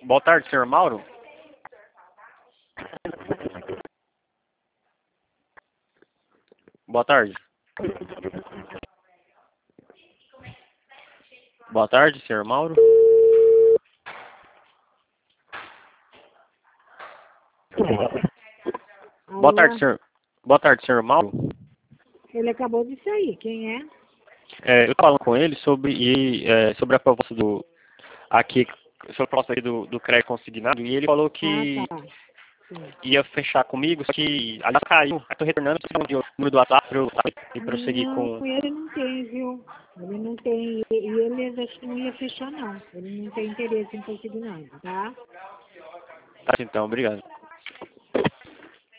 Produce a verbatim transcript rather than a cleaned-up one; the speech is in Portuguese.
Boa tarde, senhor Mauro. Boa tarde. Boa tarde, senhor Mauro. Boa tarde, senhor. Boa tarde, senhor Mauro. Ele acabou de sair. Quem é? É, eu estava falando com ele sobre, e, é, sobre a proposta do aqui, sobre a proposta aqui do, do crédito consignado, e ele falou que Ah, tá. Sim. ia fechar comigo, só que aliás caiu. Estou retornando de o número do WhatsApp para eu e prosseguir Não, com. ele não tem, viu? Ele não tem. E e ele acho que não ia fechar, não. Ele não tem interesse em consignado, tá? Tá, então, obrigado.